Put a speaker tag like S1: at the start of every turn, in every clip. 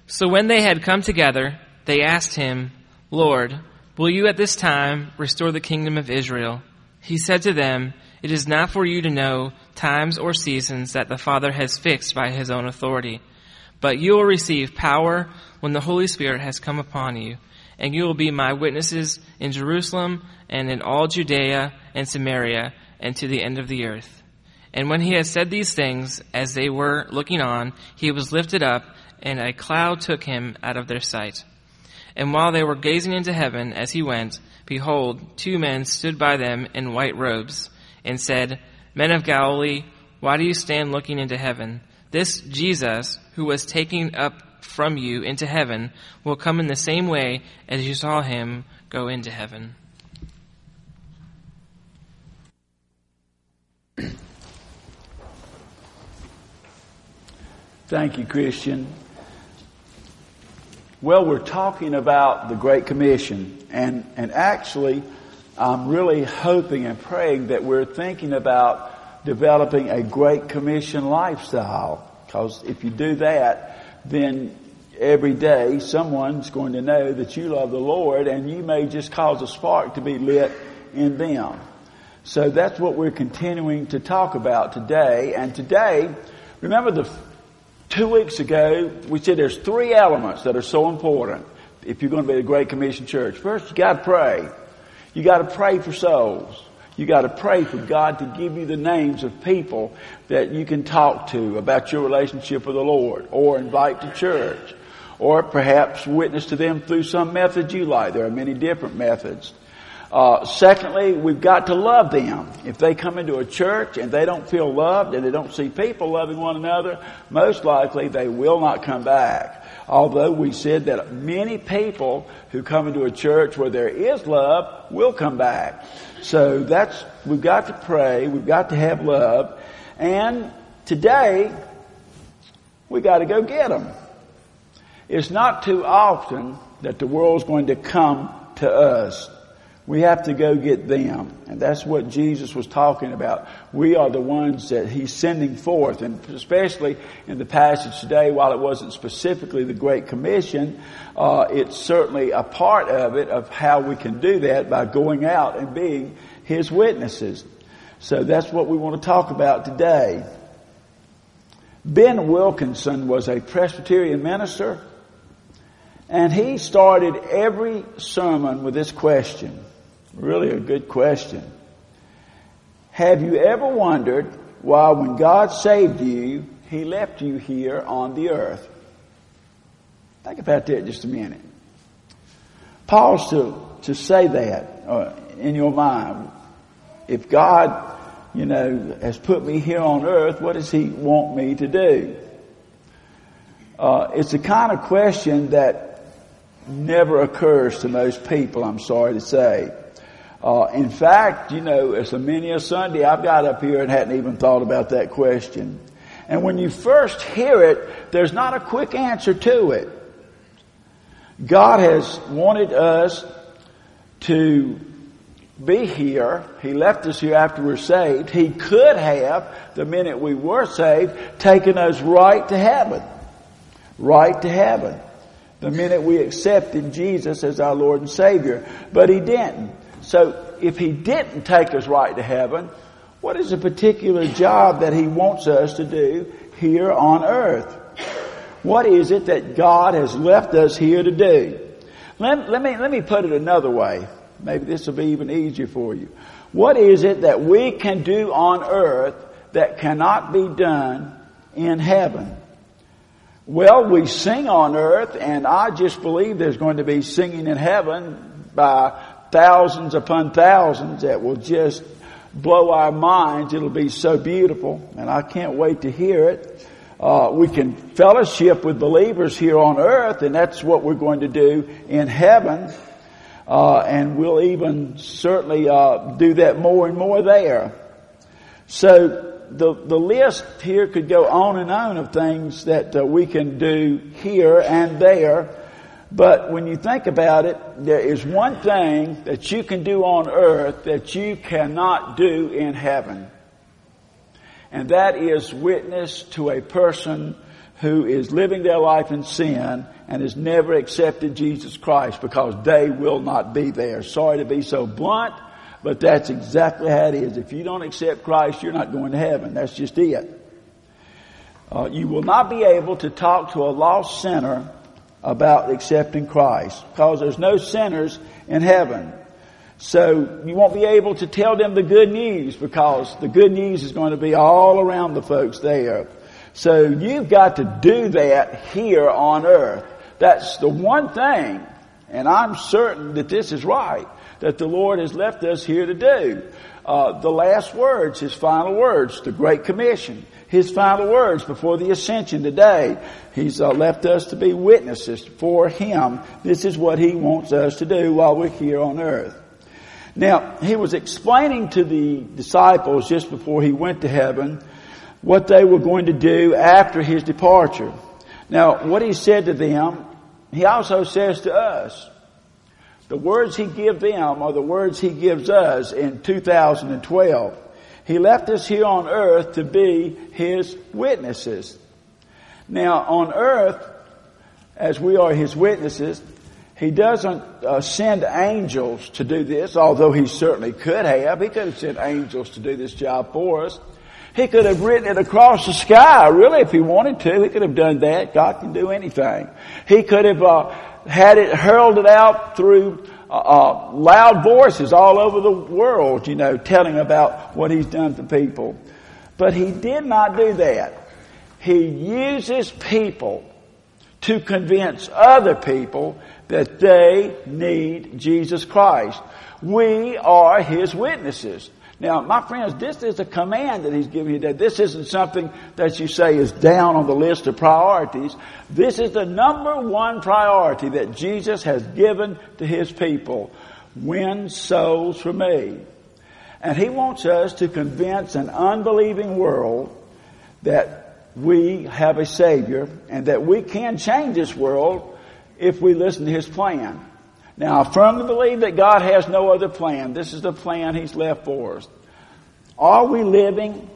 S1: So when they had come together, they asked him, Lord, will you at this time restore the kingdom of Israel? He said to them, It is not for you to know times or seasons that the Father has fixed by his own authority. But you will receive power when the Holy Spirit has come upon you, and you will be my witnesses in Jerusalem and in all Judea and Samaria and to the end of the earth. And when he had said these things, as they were looking on, he was lifted up, and a cloud took him out of their sight. And while they were gazing into heaven as he went, behold, 2 men stood by them in white robes, and said, Men of Galilee, why do you stand looking into heaven? This Jesus, who was taken up from you into heaven, will come in the same way as you saw him go into heaven.
S2: Thank you, Christian. Well, we're talking about the Great Commission, and actually, I'm really hoping and praying that we're thinking about developing a Great Commission lifestyle, because if you do that, then every day someone's going to know that you love the Lord, and you may just cause a spark to be lit in them. So that's what we're continuing to talk about today. And today, remember 2 weeks ago, we said there's 3 elements that are so important if you're going to be a Great Commission church. First, you got to pray. You got to pray for souls. You got to pray for God to give you the names of people that you can talk to about your relationship with the Lord, or invite to church, or perhaps witness to them through some method you like. There are many different methods. Secondly, we've got to love them. If they come into a church and they don't feel loved and they don't see people loving one another, most likely they will not come back. Although we said that many people who come into a church where there is love will come back. So we've got to pray, we've got to have love, and today we got to go get them. It's not too often that the world's going to come to us. We have to go get them. And that's what Jesus was talking about. We are the ones that he's sending forth. And especially in the passage today, while it wasn't specifically the Great Commission, it's certainly a part of it, of how we can do that by going out and being his witnesses. So that's what we want to talk about today. Ben Wilkinson was a Presbyterian minister, and he started every sermon with this question. Really a good question. Have you ever wondered why when God saved you, he left you here on the earth? Think about that just a minute. Pause to say that in your mind. If God, has put me here on earth, what does he want me to do? It's the kind of question that never occurs to most people, I'm sorry to say. In fact, it's many a Sunday I've got up here and hadn't even thought about that question. And when you first hear it, there's not a quick answer to it. God has wanted us to be here. He left us here after we're saved. He could have, the minute we were saved, taken us right to heaven. Right to heaven. The minute we accepted Jesus as our Lord and Savior. But he didn't. So if he didn't take us right to heaven, what is the particular job that he wants us to do here on earth? What is it that God has left us here to do? Let me put it another way. Maybe this will be even easier for you. What is it that we can do on earth that cannot be done in heaven? Well, we sing on earth, and I just believe there's going to be singing in heaven by thousands upon thousands that will just blow our minds. It'll be so beautiful, and I can't wait to hear it. We can fellowship with believers here on earth, and that's what we're going to do in heaven. And we'll even certainly do that more and more there. So the list here could go on and on of things that we can do here and there. But when you think about it, there is one thing that you can do on earth that you cannot do in heaven. And that is witness to a person who is living their life in sin and has never accepted Jesus Christ, because they will not be there. Sorry to be so blunt, but that's exactly how it is. If you don't accept Christ, you're not going to heaven. That's just it. You will not be able to talk to a lost sinner about accepting Christ, because there's no sinners in heaven. So you won't be able to tell them the good news, because the good news is going to be all around the folks there. So you've got to do that here on earth. That's the one thing, and I'm certain that this is right, that the Lord has left us here to do. The last words, His final words, the Great Commission, His final words before the ascension today. He's left us to be witnesses for Him. This is what He wants us to do while we're here on earth. Now, He was explaining to the disciples just before He went to heaven what they were going to do after His departure. Now, what He said to them, He also says to us. The words He gives them are the words He gives us in 2012. He left us here on earth to be His witnesses. Now, on earth, as we are His witnesses, He doesn't send angels to do this, although He certainly could have. He could have sent angels to do this job for us. He could have written it across the sky, really, if He wanted to. He could have done that. God can do anything. He could have had it hurled it out through loud voices all over the world, telling about what He's done for people. But He did not do that. He uses people to convince other people that they need Jesus Christ. We are His witnesses. Now, my friends, this is a command that He's giving you. That this isn't something that you say is down on the list of priorities. This is the number one priority that Jesus has given to His people. Win souls for me. And He wants us to convince an unbelieving world that we have a Savior and that we can change this world if we listen to His plan. Now, I firmly believe that God has no other plan. This is the plan He's left for us. Are we living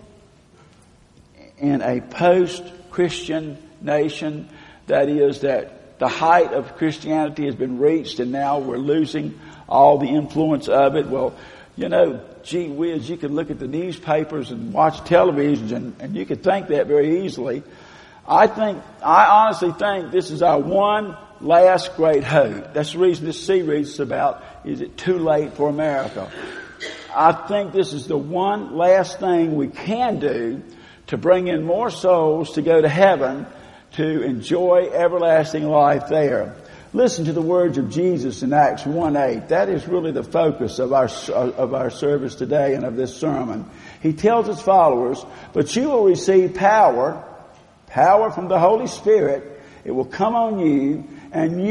S2: in a post-Christian nation? That is, that the height of Christianity has been reached and now we're losing all the influence of it. Well, gee whiz, you can look at the newspapers and watch television and you could think that very easily. I honestly think this is our one last great hope. That's the reason this series is about, is it too late for America? I think this is the one last thing we can do to bring in more souls to go to heaven, to enjoy everlasting life there. Listen to the words of Jesus in Acts 1:8. That is really the focus of our service today and of this sermon. He tells His followers, "But you will receive power from the Holy Spirit. It will come on you, and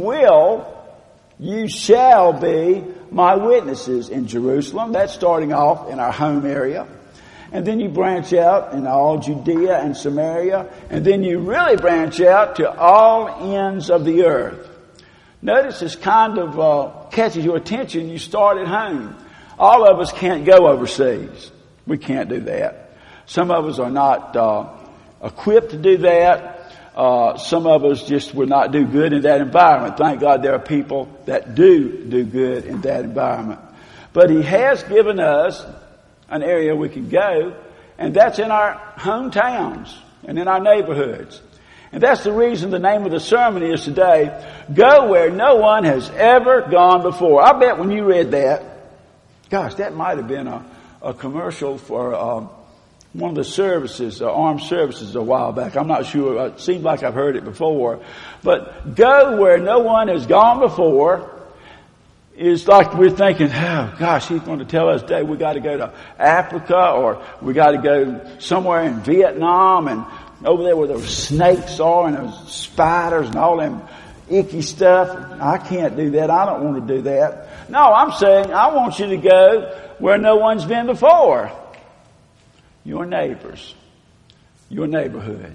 S2: you shall be my witnesses in Jerusalem." That's starting off in our home area. And then you branch out in all Judea and Samaria. And then you really branch out to all ends of the earth. Notice this kind of catches your attention. You start at home. All of us can't go overseas. We can't do that. Some of us are not equipped to do that. Some of us just will not do good in that environment. Thank God there are people that do good in that environment. But He has given us an area we can go, and that's in our hometowns and in our neighborhoods. And that's the reason the name of the sermon is today, Go Where No One Has Ever Gone Before. I bet when you read that, gosh, that might have been a commercial for one of the services, armed services a while back. I'm not sure. It seems like I've heard it before. But go where no one has gone before is like we're thinking, oh gosh, He's going to tell us today we got to go to Africa or we got to go somewhere in Vietnam and over there where those snakes are and those spiders and all them icky stuff. I can't do that. I don't want to do that. No, I'm saying I want you to go where no one's been before. Your neighbors, your neighborhood.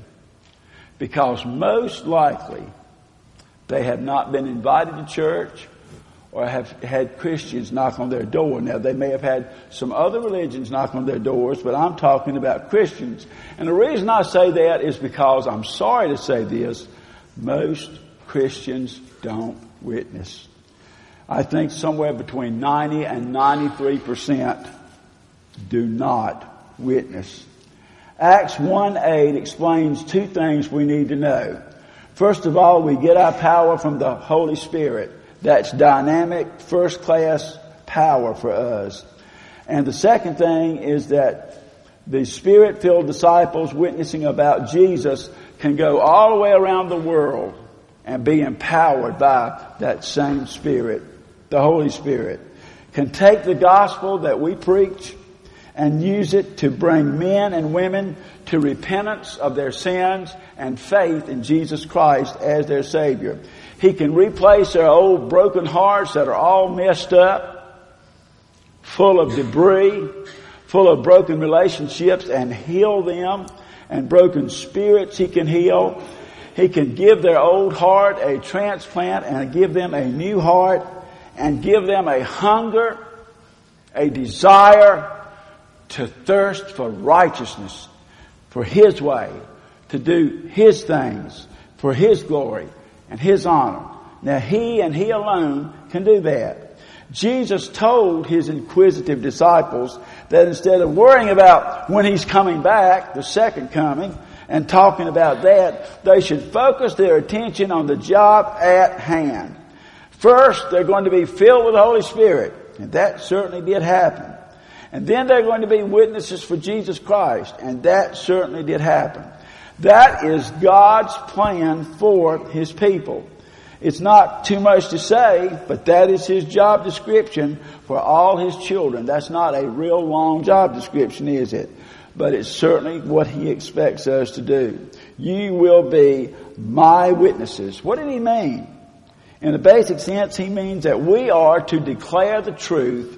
S2: Because most likely they have not been invited to church, or have had Christians knock on their door. Now, they may have had some other religions knock on their doors, but I'm talking about Christians. And the reason I say that is because, I'm sorry to say this, most Christians don't witness. I think somewhere between 90 and 93% do not witness. Acts 1:8 explains two things we need to know. First of all, we get our power from the Holy Spirit. That's dynamic, first-class power for us. And the second thing is that the Spirit-filled disciples witnessing about Jesus can go all the way around the world and be empowered by that same Spirit. The Holy Spirit can take the gospel that we preach and use it to bring men and women to repentance of their sins and faith in Jesus Christ as their Savior. He can replace their old broken hearts that are all messed up, full of debris, full of broken relationships, and heal them, and broken spirits He can heal. He can give their old heart a transplant and give them a new heart, and give them a hunger, a desire to thirst for righteousness, for His way, to do His things, for His glory and His honor. Now He and He alone can do that. Jesus told His inquisitive disciples that instead of worrying about when He's coming back, the second coming, and talking about that, they should focus their attention on the job at hand. First, they're going to be filled with the Holy Spirit, and that certainly did happen. And then they're going to be witnesses for Jesus Christ, and that certainly did happen. That is God's plan for His people. It's not too much to say, but that is His job description for all His children. That's not a real long job description, is it? But it's certainly what He expects us to do. You will be my witnesses. What did He mean? In the basic sense, He means that we are to declare the truth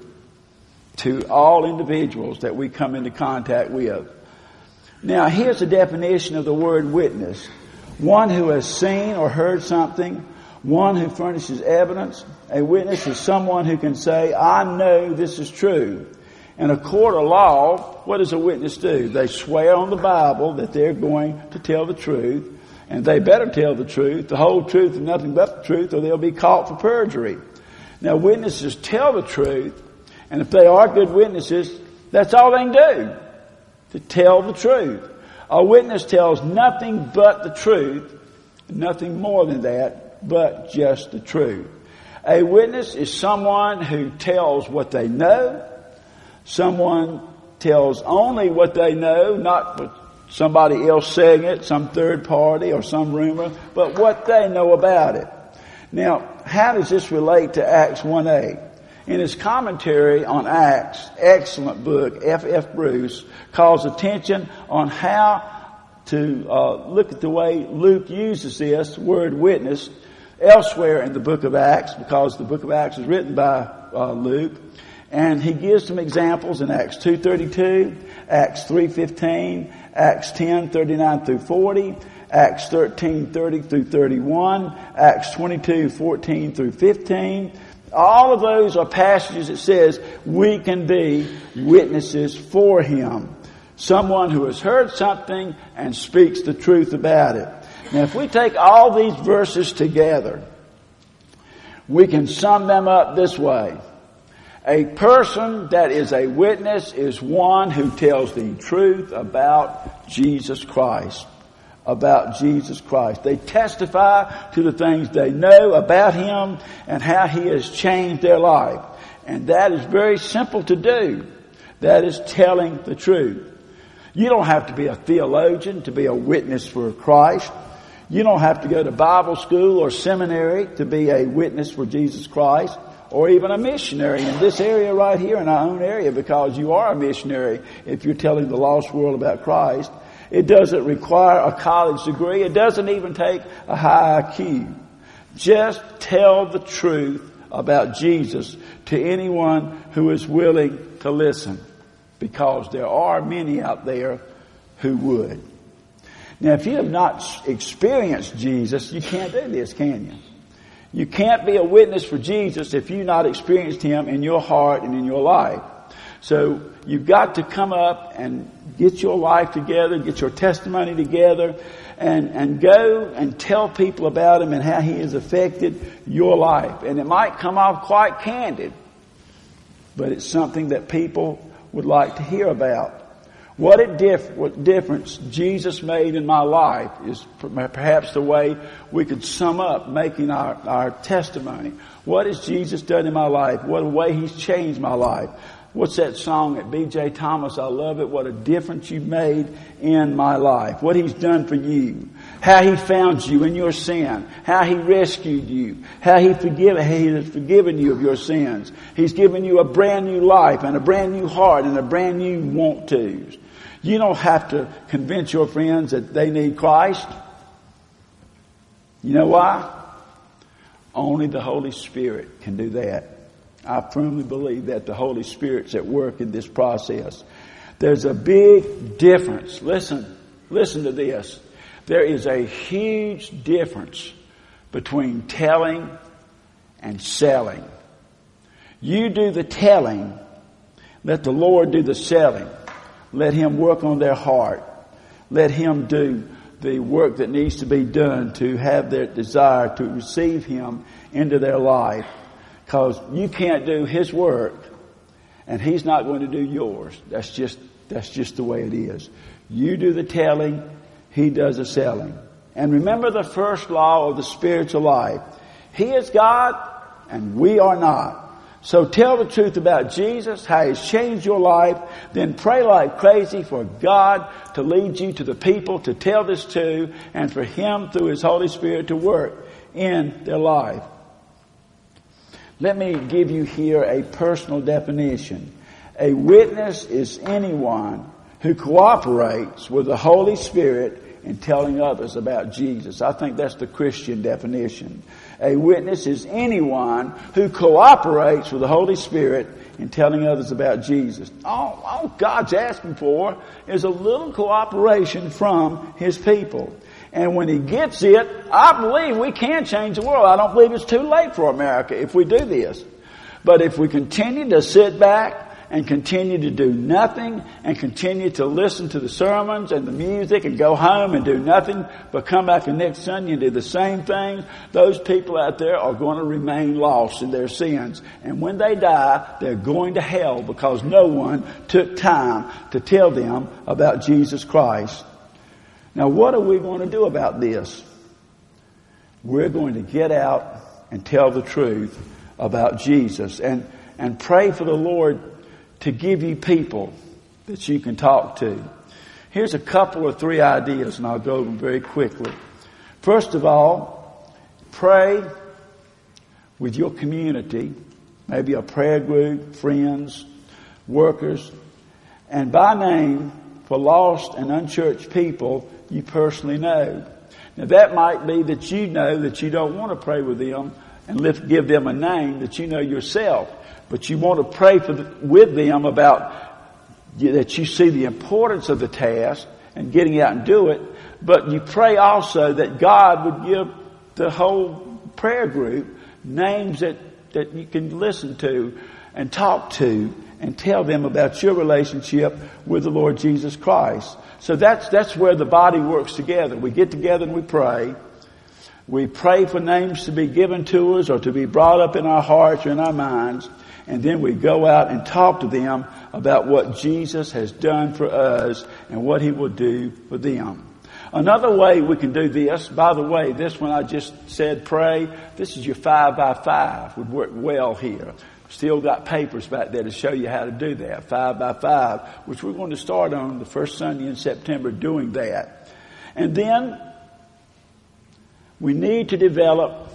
S2: to all individuals that we come into contact with. Now, here's a definition of the word witness. One who has seen or heard something. One who furnishes evidence. A witness is someone who can say, I know this is true. In a court of law, what does a witness do? They swear on the Bible that they're going to tell the truth. And they better tell the truth, the whole truth and nothing but the truth, or they'll be caught for perjury. Now, witnesses tell the truth, and if they are good witnesses, that's all they can do, to tell the truth. A witness tells nothing but the truth, nothing more than that, but just the truth. A witness is someone who tells what they know. Someone tells only what they know, not what somebody else saying it, some third party or some rumor, but what they know about it. Now, how does this relate to Acts 1:8? In his commentary on Acts, excellent book, F.F. Bruce calls attention on how to look at the way Luke uses this word witness elsewhere in the book of Acts, because the book of Acts is written by Luke. And he gives some examples in Acts 2:32, Acts 3:15, Acts 10:39 through 40, Acts 13:30 through 31, Acts 22:14 through 15. All of those are passages that says we can be witnesses for Him. Someone who has heard something and speaks the truth about it. Now, if we take all these verses together, we can sum them up this way. A person that is a witness is one who tells the truth about Jesus Christ. About Jesus Christ. They testify to the things they know about Him and how He has changed their life. And that is very simple to do. That is telling the truth. You don't have to be a theologian to be a witness for Christ. You don't have to go to Bible school or seminary to be a witness for Jesus Christ, or even a missionary in this area right here in our own area, because you are a missionary if you're telling the lost world about Christ. It doesn't require a college degree. It doesn't even take a high IQ. Just tell the truth about Jesus to anyone who is willing to listen, because there are many out there who would. Now, if you have not experienced Jesus, you can't do this, can you? You can't be a witness for Jesus if you've not experienced Him in your heart and in your life. So you've got to come up and get your life together, get your testimony together, and go and tell people about Him and how He has affected your life. And it might come off quite candid, but it's something that people would like to hear about. What difference Jesus made in my life is perhaps the way we could sum up making our testimony. What has Jesus done in my life? What a way He's changed my life. What's that song at B.J. Thomas? I love it. What a difference you've made in my life. What He's done for you. How He found you in your sin. How He rescued you. How He has forgiven you of your sins. He's given you a brand new life and a brand new heart and a brand new want-tos. You don't have to convince your friends that they need Christ. You know why? Only the Holy Spirit can do that. I firmly believe that the Holy Spirit's at work in this process. There's a big difference. Listen to this. There is a huge difference between telling and selling. You do the telling. Let the Lord do the selling. Let Him work on their heart. Let Him do the work that needs to be done to have their desire to receive Him into their life. Because you can't do His work and He's not going to do yours. That's just the way it is. You do the telling, He does the selling. And remember the first law of the spiritual life. He is God and we are not. So tell the truth about Jesus, how He's changed your life. Then pray like crazy for God to lead you to the people to tell this to, and for Him through His Holy Spirit to work in their life. Let me give you here a personal definition. A witness is anyone who cooperates with the Holy Spirit in telling others about Jesus. I think that's the Christian definition. A witness is anyone who cooperates with the Holy Spirit in telling others about Jesus. All God's asking for is a little cooperation from His people. And when He gets it, I believe we can change the world. I don't believe it's too late for America if we do this. But if we continue to sit back and continue to do nothing and continue to listen to the sermons and the music and go home and do nothing but come back the next Sunday and do the same thing, those people out there are going to remain lost in their sins. And when they die, they're going to hell because no one took time to tell them about Jesus Christ. Now, what are we going to do about this? We're going to get out and tell the truth about Jesus and pray for the Lord to give you people that you can talk to. Here's a couple or three ideas, and I'll go over them very quickly. First of all, pray with your community, maybe a prayer group, friends, workers, and by name for lost and unchurched people you personally know. Now that might be that you know that you don't want to pray with them and give them a name that you know yourself, but you want to pray with them about that you see the importance of the task and getting out and do it, but you pray also that God would give the whole prayer group names that you can listen to and talk to and tell them about your relationship with the Lord Jesus Christ. So that's where the body works together. We get together and we pray. We pray for names to be given to us or to be brought up in our hearts or in our minds. And then we go out and talk to them about what Jesus has done for us and what He will do for them. Another way we can do this, by the way, this one I just said pray, this is your 5x5, would work well here. Still got papers back there to show you how to do that, 5x5, which we're going to start on the first Sunday in September doing that. And then we need to develop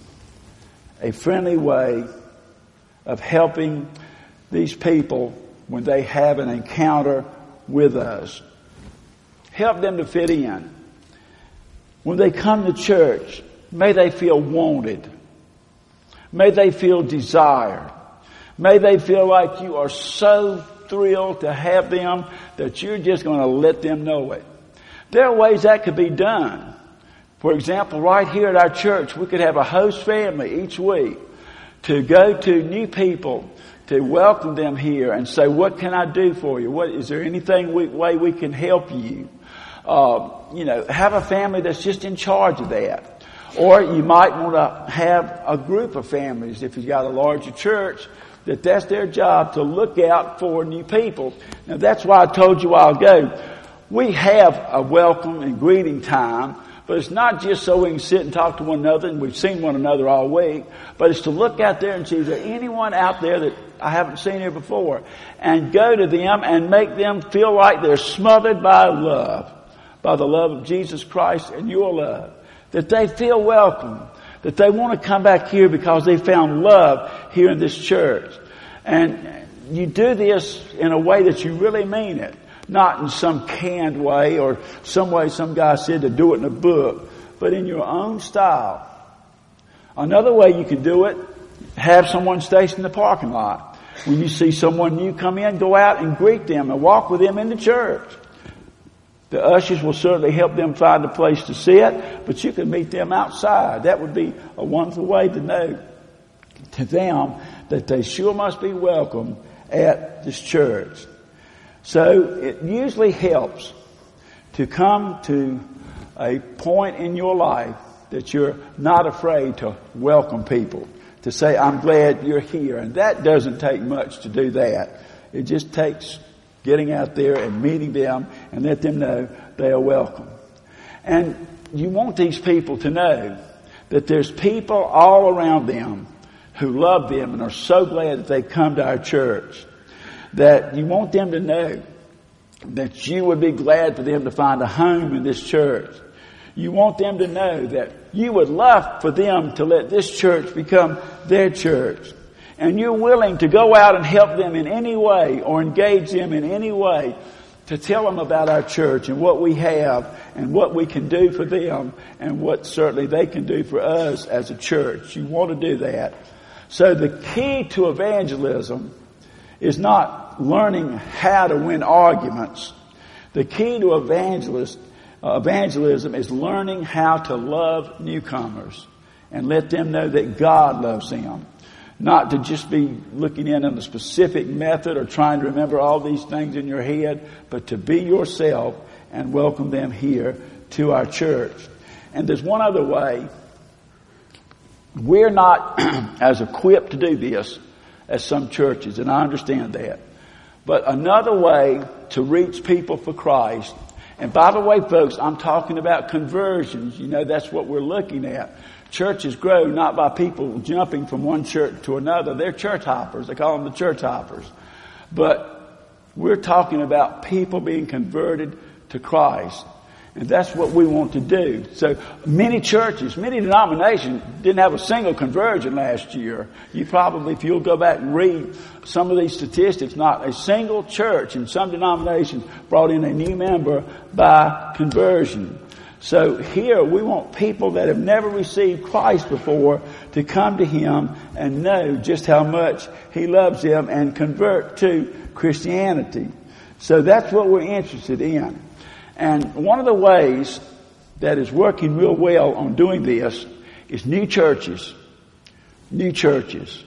S2: a friendly way of helping these people when they have an encounter with us. Help them to fit in. When they come to church, may they feel wanted. May they feel desired. May they feel like you are so thrilled to have them that you're just going to let them know it. There are ways that could be done. For example, right here at our church, we could have a host family each week to go to new people, to welcome them here and say, what can I do for you? Is there anything way we can help you? Have a family that's just in charge of that. Or you might want to have a group of families, if you've got a larger church, that's their job to look out for new people. Now that's why I told you a while ago, we have a welcome and greeting time, but it's not just so we can sit and talk to one another, and we've seen one another all week, but it's to look out there and see, is there anyone out there that I haven't seen here before? And go to them and make them feel like they're smothered by love, by the love of Jesus Christ and your love. That they feel welcome, that they want to come back here because they found love here in this church. And you do this in a way that you really mean it. Not in some canned way or some way some guy said to do it in a book, but in your own style. Another way you can do it, have someone stationed in the parking lot. When you see someone new come in, go out and greet them and walk with them in the church. The ushers will certainly help them find a place to sit, but you can meet them outside. That would be a wonderful way to know to them that they sure must be welcome at this church. So it usually helps to come to a point in your life that you're not afraid to welcome people, to say, I'm glad you're here. And that doesn't take much to do that. It just takes getting out there and meeting them and let them know they are welcome. And you want these people to know that there's people all around them who love them and are so glad that they come to our church. That you want them to know that you would be glad for them to find a home in this church. You want them to know that you would love for them to let this church become their church. And you're willing to go out and help them in any way or engage them in any way to tell them about our church and what we have and what we can do for them and what certainly they can do for us as a church. You want to do that. So the key to evangelism is not learning how to win arguments. The key to evangelism is learning how to love newcomers and let them know that God loves them. Not to just be looking in on a specific method or trying to remember all these things in your head, but to be yourself and welcome them here to our church. And there's one other way. We're not as equipped to do this as some churches, and I understand that. But another way to reach people for Christ, and by the way, folks, I'm talking about conversions. That's what we're looking at. Churches grow not by people jumping from one church to another. They're church hoppers. They call them the church hoppers. But we're talking about people being converted to Christ. And that's what we want to do. So many churches, many denominations didn't have a single conversion last year. You probably, if you'll go back and read some of these statistics, not a single church in some denominations brought in a new member by conversion. So here we want people that have never received Christ before to come to Him and know just how much He loves them and convert to Christianity. So that's what we're interested in. And one of the ways that is working real well on doing this is new churches. New churches.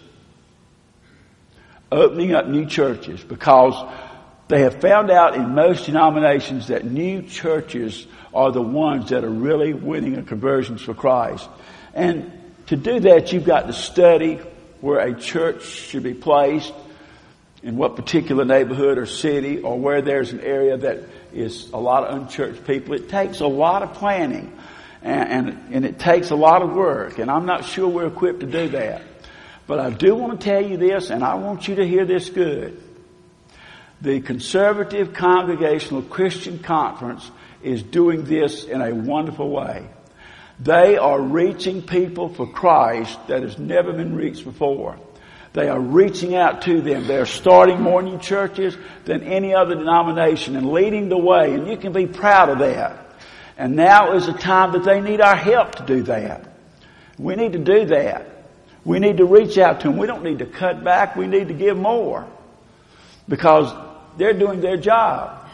S2: Opening up new churches, because they have found out in most denominations that new churches are the ones that are really winning a conversions for Christ. And to do that, you've got to study where a church should be placed, in what particular neighborhood or city, or where there's an area that is a lot of unchurched people. It takes a lot of planning and it takes a lot of work, and I'm not sure we're equipped to do that. But I do want to tell you this, and I want you to hear this good. The Conservative Congregational Christian Conference is doing this in a wonderful way. They are reaching people for Christ that has never been reached before. They are reaching out to them. They are starting more new churches than any other denomination and leading the way. And you can be proud of that. And now is the time that they need our help to do that. We need to do that. We need to reach out to them. We don't need to cut back. We need to give more. Because they're doing their job.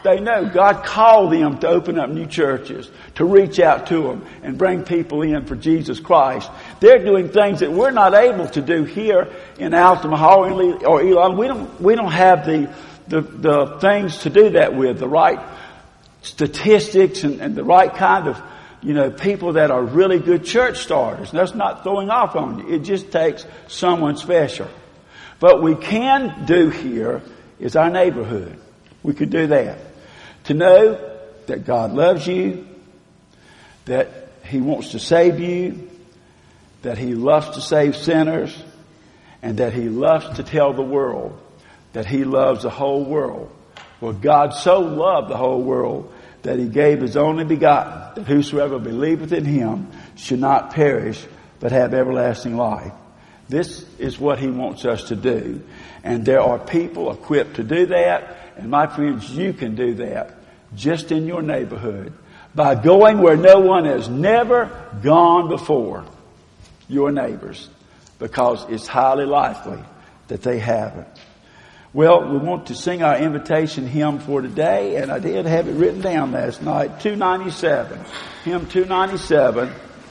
S2: They know God called them to open up new churches, to reach out to them and bring people in for Jesus Christ. They're doing things that we're not able to do here in Altamahaw or Elon. We don't have the things to do that with, the right statistics and the right kind of, people that are really good church starters. And that's not throwing off on you. It just takes someone special. But we can do here is our neighborhood. We could do that. To know that God loves you, that He wants to save you, that He loves to save sinners, and that He loves to tell the world that He loves the whole world. For God so loved the whole world that He gave His only begotten, that whosoever believeth in Him should not perish, but have everlasting life. This is what He wants us to do. And there are people equipped to do that. And my friends, you can do that just in your neighborhood by going where no one has never gone before, your neighbors, because it's highly likely that they haven't. Well, we want to sing our invitation hymn for today, and I did have it written down last night, 297, hymn 297.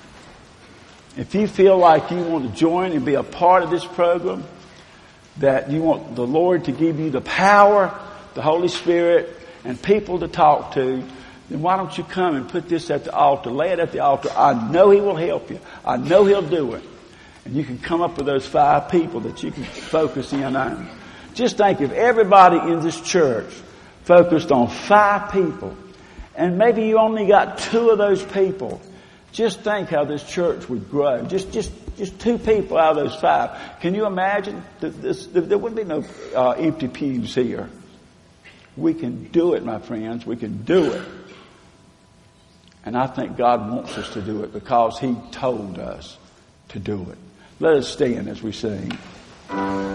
S2: If you feel like you want to join and be a part of this program, that you want the Lord to give you the power, the Holy Spirit, and people to talk to, then why don't you come and put this at the altar, lay it at the altar. I know He will help you. I know He'll do it. And you can come up with those 5 people that you can focus in on. Just think if everybody in this church focused on 5 people, and maybe you only got 2 of those people, just think how this church would grow. Just 2 people out of those 5. Can you imagine? There wouldn't be no empty pews here. We can do it, my friends. We can do it. And I think God wants us to do it because He told us to do it. Let us stand as we sing.